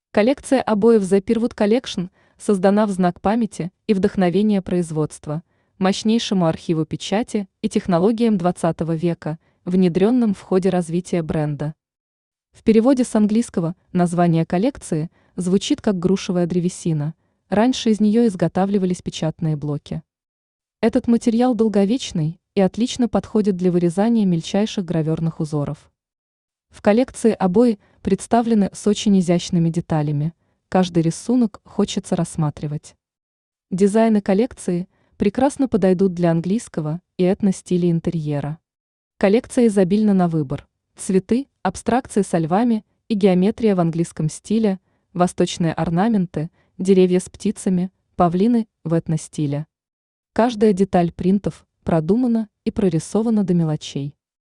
Коллекция обоев The Pirwood Collection создана в знак памяти и вдохновения производства, мощнейшему архиву печати и технологиям XX века, внедренным в ходе развития бренда. В переводе с английского название коллекции звучит как грушевая древесина. Раньше из нее изготавливались печатные блоки. Этот материал долговечный и отлично подходит для вырезания мельчайших граверных узоров. В коллекции обои представлены с очень изящными деталями, каждый рисунок хочется рассматривать. Дизайны коллекции прекрасно подойдут для английского и этно-стиля интерьера. Коллекция изобильна на выбор: цветы, абстракции со львами и геометрия в английском стиле, восточные орнаменты, деревья с птицами, павлины в этно-стиле. Каждая деталь принтов продумана и прорисована до мелочей.